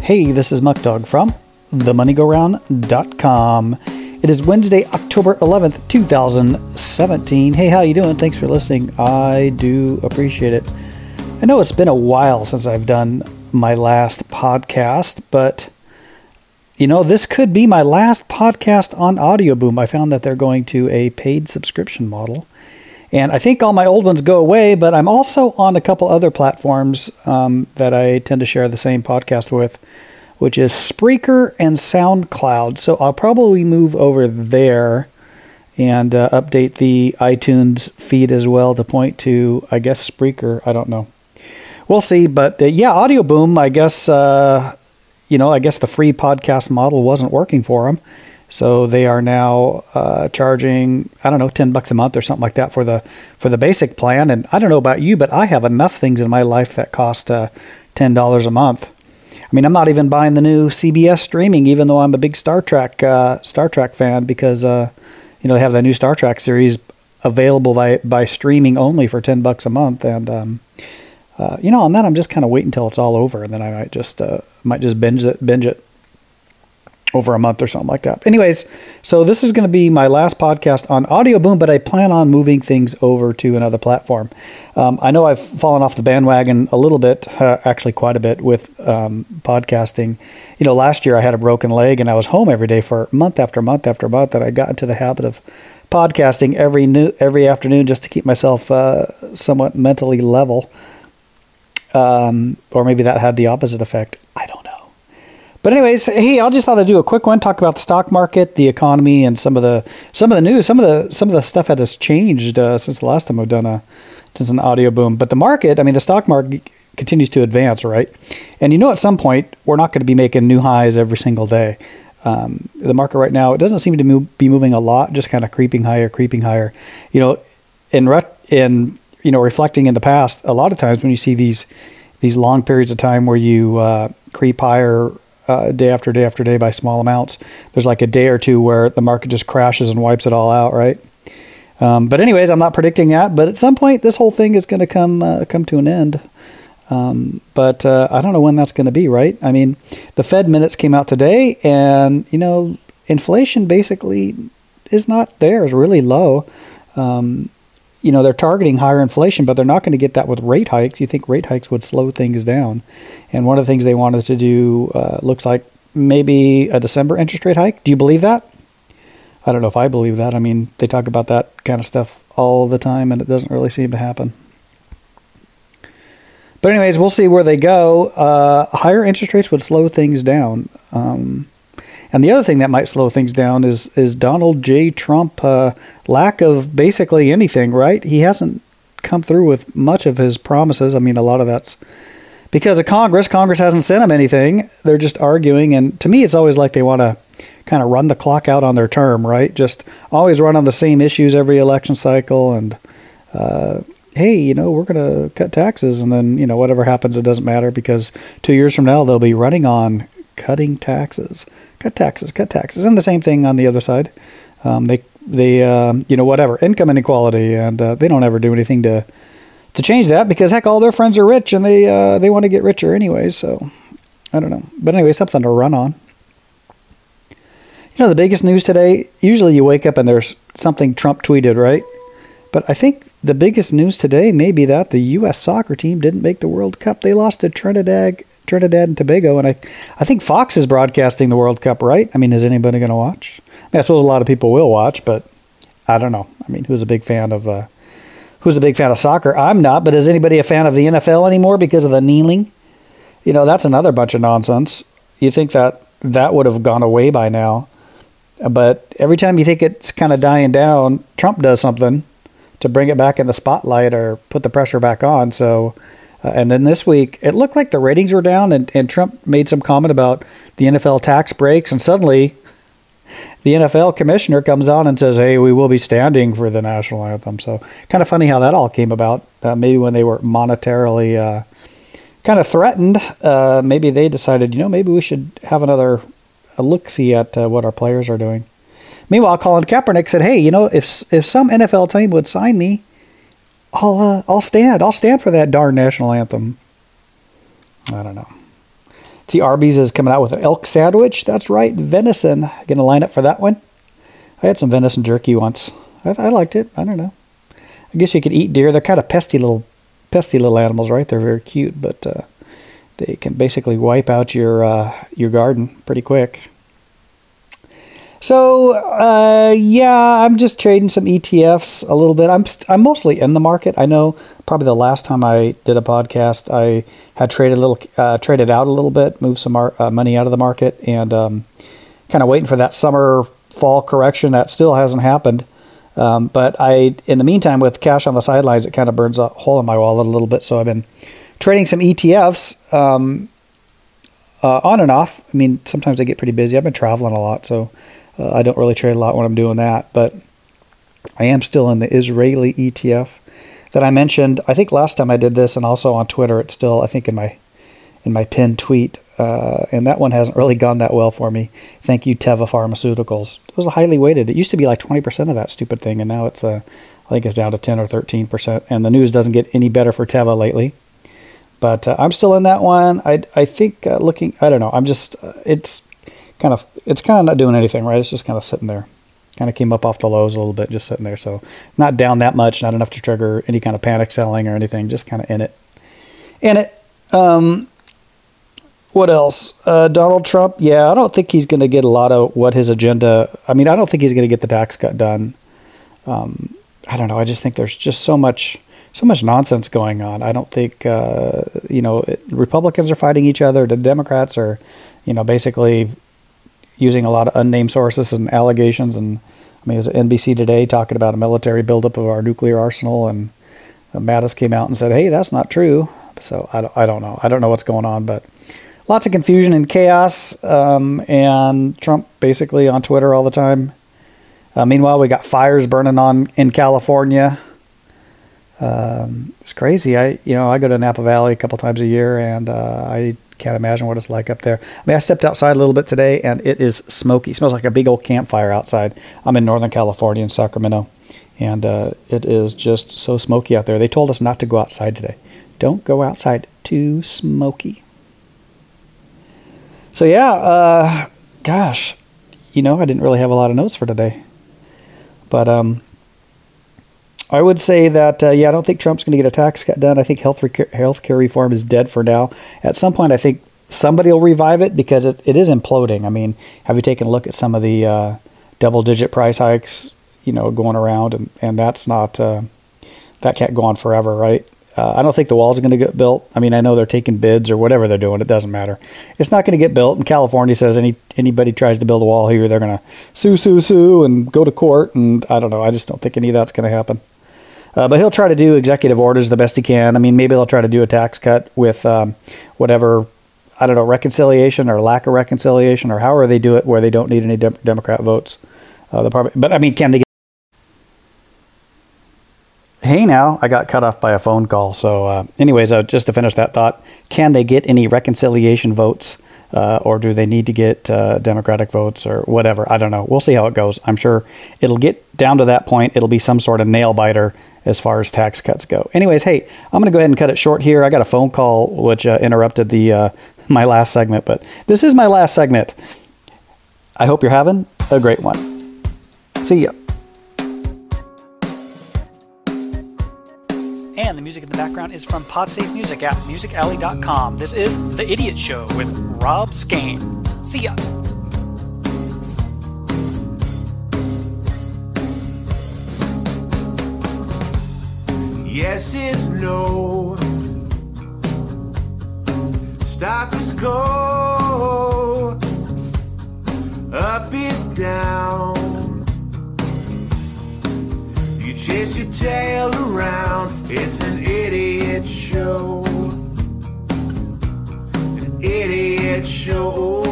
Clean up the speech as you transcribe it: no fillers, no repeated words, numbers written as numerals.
Hey, this is Muck Dog from themoneyGoRound.com. It is Wednesday, October 11th, 2017. Hey, how you doing? Thanks for listening. I do appreciate it. I know it's been a while since I've done my last podcast, but this could be my last podcast on Audio Boom. I found that they're going to a paid subscription model. And I think all my old ones go away, but I'm also on a couple other platforms that I tend to share the same podcast with, which is Spreaker and SoundCloud. So I'll probably move over there and update the iTunes feed as well to point to, I guess, Spreaker. I don't know. We'll see. But Audio Boom, I guess, I guess the free podcast model wasn't working for them. So they are now charging, I don't know, $10 a month or something like that for the basic plan. And I don't know about you, but I have enough things in my life that cost $10 a month. I mean, I'm not even buying the new CBS streaming, even though I'm a big Star Trek fan, because they have the new Star Trek series available by streaming only for $10 a month. And on that, I'm just kind of waiting until it's all over, and then I might just binge it over a month or something like that. Anyways, so this is going to be my last podcast on Audio Boom, but I plan on moving things over to another platform. I know I've fallen off the bandwagon a little bit, actually quite a bit, with podcasting. Last year I had a broken leg and I was home every day for month after month after month, and I got into the habit of podcasting every afternoon just to keep myself somewhat mentally level. Or maybe that had the opposite effect. I don't know. But anyways, hey, I just thought I'd do a quick one, talk about the stock market, the economy, and some of the news. Some of the stuff that has changed since the last time I've done an Audio Boom. But the market, the stock market continues to advance, right? And at some point we're not going to be making new highs every single day. The market right now, it doesn't seem to be moving a lot, just kind of creeping higher. Reflecting in the past, a lot of times when you see these long periods of time where you creep higher day after day after day by small amounts, there's like a day or two where the market just crashes and wipes it all out, right? But anyways, I'm not predicting that, but at some point this whole thing is going to come to an end. But I don't know when that's going to be, right? The Fed minutes came out today, and inflation basically is not there, is really low. They're targeting higher inflation, but they're not going to get that with rate hikes. You think rate hikes would slow things down. And one of the things they wanted to do looks like maybe a December interest rate hike. Do you believe that? I don't know if I believe that. They talk about that kind of stuff all the time, and it doesn't really seem to happen. But anyways, we'll see where they go. Higher interest rates would slow things down. And the other thing that might slow things down is Donald J. Trump lack of basically anything, right? He hasn't come through with much of his promises. A lot of that's because of Congress. Congress hasn't sent him anything. They're just arguing. And to me, it's always like they want to kind of run the clock out on their term, right? Just always run on the same issues every election cycle. And, hey, we're going to cut taxes. And then, whatever happens, it doesn't matter, because 2 years from now, they'll be running on cutting taxes. Cut taxes. And the same thing on the other side. They whatever, income inequality, and they don't ever do anything to change that, because heck, all their friends are rich, and they want to get richer anyway. So I don't know. But anyway, something to run on. The biggest news today, usually you wake up and there's something Trump tweeted, right? But I think the biggest news today may be that the U.S. soccer team didn't make the World Cup. They lost to Trinidad and Tobago, and I think Fox is broadcasting the World Cup, right? Is anybody going to watch? I suppose a lot of people will watch, but I don't know. Who's a big fan of soccer? I'm not, but is anybody a fan of the NFL anymore because of the kneeling? That's another bunch of nonsense. You think that would have gone away by now, but every time you think it's kind of dying down, Trump does something to bring it back in the spotlight or put the pressure back on. So. And then this week, it looked like the ratings were down, and Trump made some comment about the NFL tax breaks, and suddenly the NFL commissioner comes on and says, hey, we will be standing for the national anthem. So kind of funny how that all came about. Maybe when they were monetarily kind of threatened, maybe they decided, maybe we should have a look-see at what our players are doing. Meanwhile, Colin Kaepernick said, hey, if some NFL team would sign me, I'll stand for that darn national anthem. I don't know. See, Arby's is coming out with an elk sandwich. That's right, venison. Gonna line up for that one. I had some venison jerky once. I liked it. I don't know. I guess you could eat deer. They're kind of pesky little animals, right? They're very cute, but they can basically wipe out your garden pretty quick. So yeah, I'm just trading some ETFs a little bit. I'm mostly in the market. I know probably the last time I did a podcast, I had traded out a little bit, moved some money out of the market, and kind of waiting for that summer fall correction. That still hasn't happened. But in the meantime, with cash on the sidelines, it kind of burns a hole in my wallet a little bit. So I've been trading some ETFs on and off. I mean, sometimes I get pretty busy. I've been traveling a lot, so I don't really trade a lot when I'm doing that. But I am still in the Israeli ETF that I mentioned. I think last time I did this, and also on Twitter, it's still, I think, in my pinned tweet. And that one hasn't really gone that well for me. Thank you, Teva Pharmaceuticals. It was highly weighted. It used to be like 20% of that stupid thing, and now it's I think it's down to 10 or 13%. And the news doesn't get any better for Teva lately. But I'm still in that one. I think looking, I don't know. I'm just it's kind of not doing anything, right? It's just kind of sitting there. Kind of came up off the lows a little bit, just sitting there. So not down that much, not enough to trigger any kind of panic selling or anything. Just kind of in it. What else? Donald Trump. Yeah, I don't think he's going to get a lot of what his agenda. I mean, I don't think he's going to get the tax cut done. I don't know. I just think there's just so much nonsense going on. I don't think Republicans are fighting each other. The Democrats are, basically using a lot of unnamed sources and allegations. And I mean, it was NBC Today talking about a military buildup of our nuclear arsenal, and Mattis came out and said, "Hey, that's not true." So I don't know. I don't know what's going on, but lots of confusion and chaos. And Trump basically on Twitter all the time. Meanwhile, we got fires burning on in California. It's crazy. I go to Napa Valley a couple times a year, and I can't imagine what it's like up there. I mean, I stepped outside a little bit today, and it is smoky. It smells like a big old campfire outside. I'm in Northern California in Sacramento, and it is just so smoky out there. They told us not to go outside today. Don't go outside. Too smoky. So yeah, gosh, I didn't really have a lot of notes for today, but I would say that, I don't think Trump's going to get a tax cut done. I think healthcare reform is dead for now. At some point, I think somebody will revive it because it is imploding. I mean, have you taken a look at some of the double-digit price hikes, going around? And that's not, that can't go on forever, right? I don't think the walls are going to get built. I mean, I know they're taking bids or whatever they're doing. It doesn't matter. It's not going to get built. And California says anybody tries to build a wall here, they're going to sue, and go to court. And I don't know. I just don't think any of that's going to happen. But he'll try to do executive orders the best he can. I mean, maybe they'll try to do a tax cut with whatever, I don't know, reconciliation or lack of reconciliation, or however they do it, where they don't need any Democrat votes. But I mean, can they get... Hey, now, I got cut off by a phone call. So anyways, just to finish that thought, can they get any reconciliation votes, or do they need to get Democratic votes or whatever? I don't know. We'll see how it goes. I'm sure it'll get down to that point. It'll be some sort of nail biter as far as tax cuts go. Anyways, hey, I'm going to go ahead and cut it short here. I got a phone call which interrupted my last segment, but this is my last segment. I hope you're having a great one. See ya. And the music in the background is from PodSafe Music at musicalley.com. This is The Idiot Show with Rob Skane. See ya. Yes is no. Stop is go. Up is down. You chase your tail around. It's an idiot show. An idiot show.